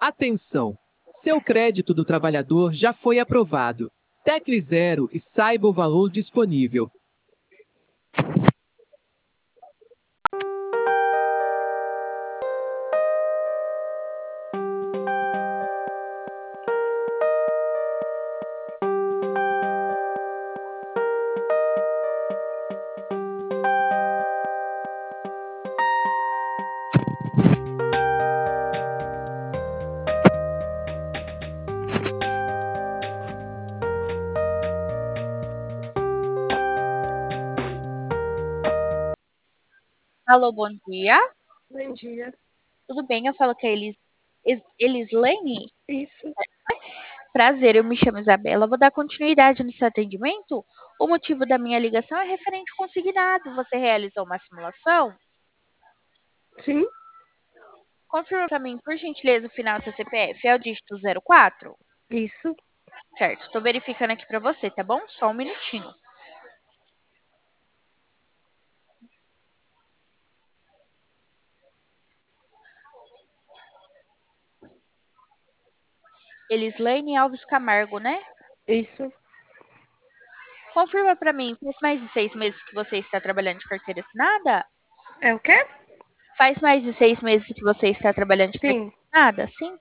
Atenção! Seu crédito do trabalhador já foi aprovado. Tecle 0 e saiba o valor disponível. Alô, bom dia. Bom dia. Tudo bem? Eu falo que é Elislane. Isso. Prazer, eu me chamo Isabela. Vou dar continuidade no seu atendimento. O motivo da minha ligação é referente ao consignado. Você realizou uma simulação? Sim. Confirma para mim, por gentileza, o final do seu CPF. É o dígito 04? Isso. Certo, estou verificando aqui para você, tá bom? Só um minutinho. Elislane Alves Camargo, né? Isso. Confirma para mim, faz mais de 6 meses que você está trabalhando de carteira assinada? É o quê? Faz mais de 6 meses que você está trabalhando de carteira Sim. assinada? Sim?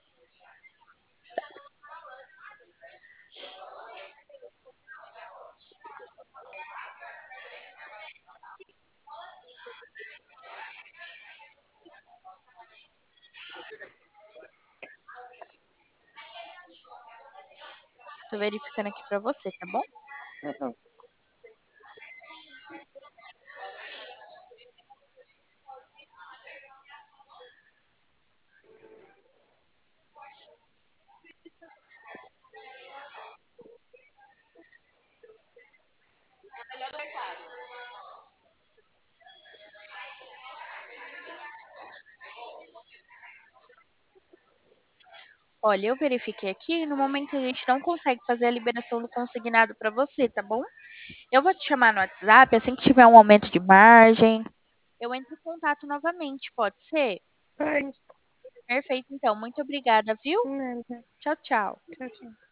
Tô verificando aqui pra você, tá bom? Tá bom. Olha, eu verifiquei aqui, no momento a gente não consegue fazer a liberação do consignado pra você, tá bom? Eu vou te chamar no WhatsApp, assim que tiver um aumento de margem, eu entro em contato novamente, pode ser? Pode. Perfeito, então. Muito obrigada, viu? Nada. Tchau, tchau. Tchau, tchau.